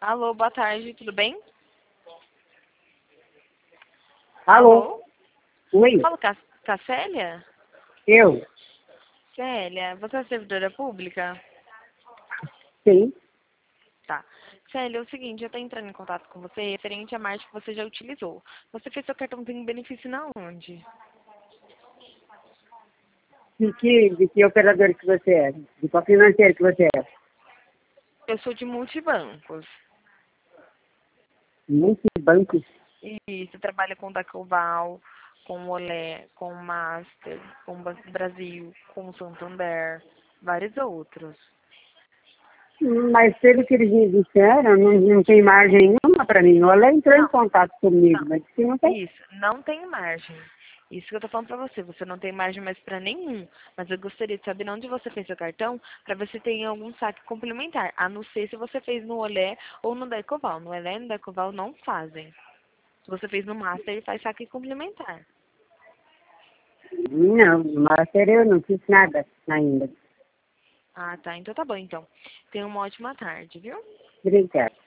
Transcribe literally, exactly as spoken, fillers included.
Alô, boa tarde, tudo bem? Alô? Oi, Falo com a, com a Célia? eu? Célia, você é servidora pública? Sim. Tá. Célia, é o seguinte, eu tô entrando em contato com você referente à marcha que você já utilizou. Você fez seu cartãozinho de benefício na onde? De que, de que operador que você é? De qual financeiro que você é? Eu sou de multibancos. Multibanco? E você trabalha com o Dacoval, com o Olé, com o Master, com o Banco do Brasil, com o Santander, vários outros. Mas pelo que eles me disseram, não, não tem margem nenhuma para mim. Ela entrou em Não, contato comigo, não. mas disse que não tem. Isso, não tem margem. Isso que eu tô falando pra você, você não tem margem mais pra nenhum. Mas eu gostaria de saber onde você fez seu cartão pra ver se tem algum saque complementar. A não ser se você fez no Olé ou no Decoval. No Olé e no Decoval não fazem. Se você fez no Master, ele faz saque complementar. Não, Master eu não fiz nada ainda. Ah, tá. Então tá bom, então. Tenha uma ótima tarde, viu? Obrigada.